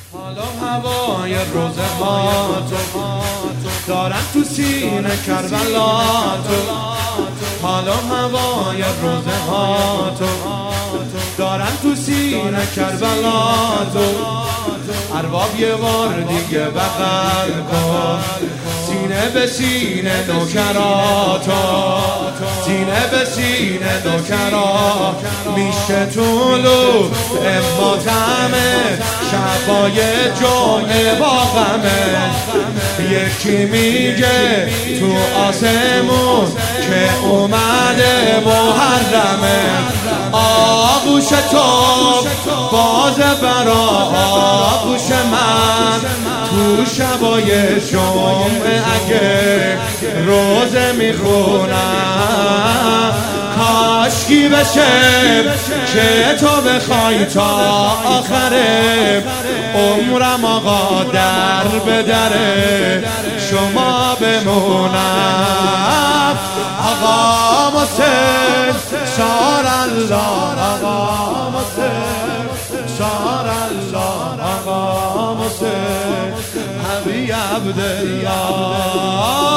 حالا هوای روزه ها تو دارن تو سینه کربلا تو. حالا هوای روزه ها تو دارن تو سینه کربلا تو. ارباب یه بار دیگه بغل کن، سینه به سینه نوکراتو، سینه به سینه نوکرا. میشه طولو اما تمه شبای جمعه با غمه. یکی میگه تو آسمون که اومده محرمه. آغوش تو باز برا آغوش من تو شبای جمعه اگه روزه میخونم. کاشکی بشه که تو بخوای تا آخره عمرم آقا در به در شما بمونم. آقا محسن شار الله، آقا محسن شار الله، آقا محسن حبی عبدالله.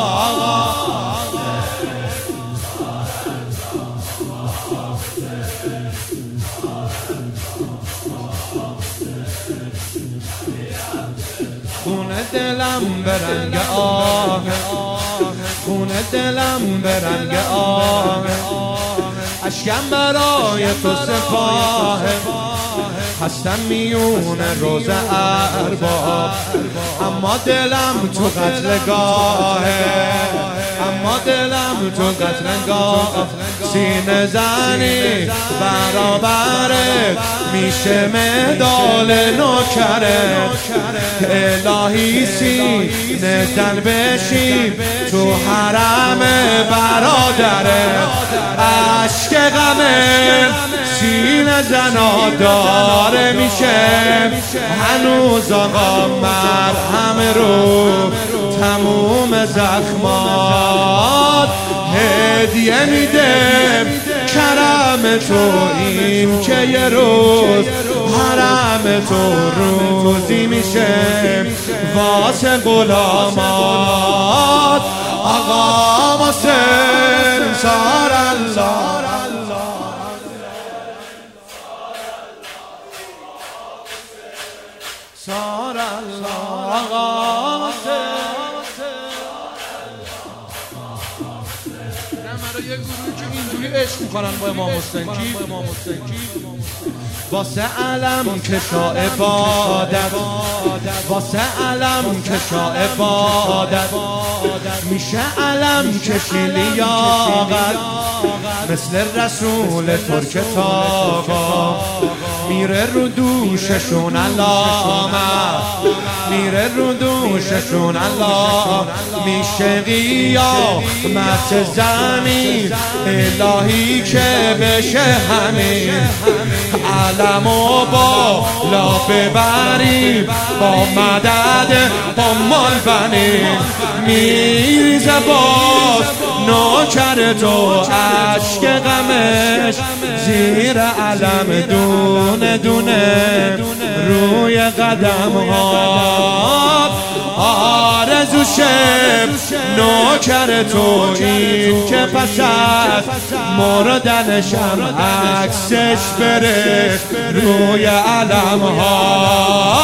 خونه دلم برنگ آه، خونه دلم برنگ آه. اشکم برای تو سپاه، هستم میون روز ارباب. اما دلم تو قتلگاهه، اما دلم تو قتلگاه. سینه زنی برابرت میشه مدال نوکرت. الهی سینه زن بشیم تو حرم برادرت. عشق غمه سینه زنا داره میشه هنوز آقا مرهم رو تموم زخمات. هدیه میده کرم تو این که یه روز حرم تو روزی میشه واسه غلامات. آقا محسن سار الله، سار الله، آقا محسن. من یه گروهی که اینجوری عشق میکنن با امام حسین کی؟ واسه علم کشا عبادت، واسه علم کشا عبادت. میشه علم کشی لیاقت مثل رسول ترک تاقا. میره رو دوششون علامت، میره رو دوششون علامت. میشه قیامت زمین الهی که بشه همین. علمو بالا ببریم با مدد ام البنین. میریزه باز نوکر تو عشق غمش زیر علم دونه دونه روی قدم ها. آرزو شب نوکر تو این که پس از مردنشم عکسش بره روی علم ها.